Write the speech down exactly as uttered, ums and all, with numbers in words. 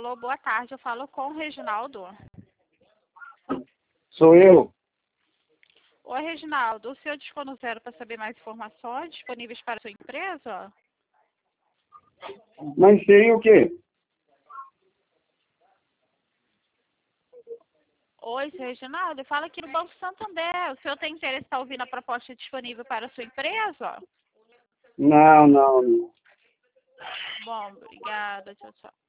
Alô, boa tarde. Eu falo com o Reginaldo. Sou eu. Oi, Reginaldo. O senhor discou no zero para saber mais informações disponíveis para a sua empresa? Mas sei o quê? Oi, seu Reginaldo. Eu falo aqui no Banco Santander. O senhor tem interesse em estar ouvindo a proposta disponível para a sua empresa? Não, não, não. Bom, obrigada. Tchau, tchau.